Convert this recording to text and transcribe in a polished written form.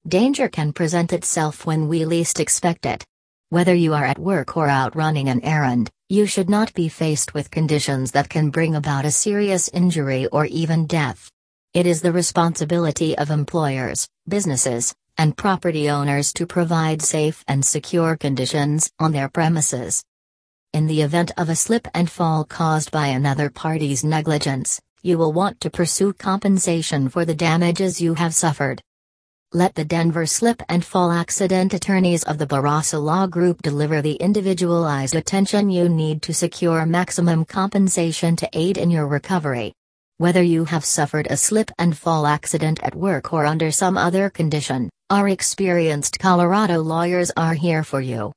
Danger can present itself when we least expect it. Whether you are at work or out running an errand, you should not be faced with conditions that can bring about a serious injury or even death. It is the responsibility of employers, businesses, and property owners to provide safe and secure conditions on their premises. In the event of a slip and fall caused by another party's negligence, you will want to pursue compensation for the damages you have suffered. Let the Denver Slip and Fall Accident attorneys of the Barraza Law Group deliver the individualized attention you need to secure maximum compensation to aid in your recovery. Whether you have suffered a slip and fall accident at work or under some other condition, our experienced Colorado lawyers are here for you.